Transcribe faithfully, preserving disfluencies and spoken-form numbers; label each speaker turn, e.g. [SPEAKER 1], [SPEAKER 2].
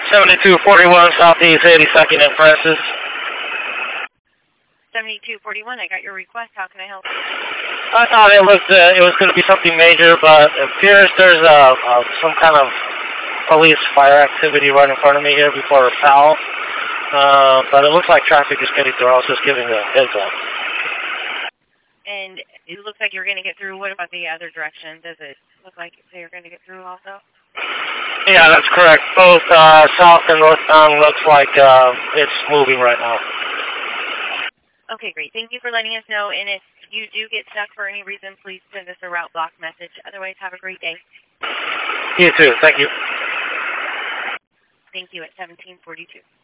[SPEAKER 1] seventy-two forty-one Southeast eighty-second and Francis.
[SPEAKER 2] seventy-two forty-one, I got your request. How can I help?
[SPEAKER 1] I thought it looked uh, it was going to be something major, but it appears there's uh, uh, some kind of police fire activity right in front of me here before a foul. Uh, but it looks like traffic is getting through. I was just giving a heads up.
[SPEAKER 2] And it looks like you're going to get through. What about the other direction? Does it look like you're going to get through also?
[SPEAKER 1] Yeah, that's correct. Both uh, south and northbound looks like uh, it's moving right now.
[SPEAKER 2] Okay, great. Thank you for letting us know. And if you do get stuck for any reason, please send us a route block message. Otherwise, have a great day.
[SPEAKER 1] You too. Thank you.
[SPEAKER 2] Thank you at seventeen forty-two.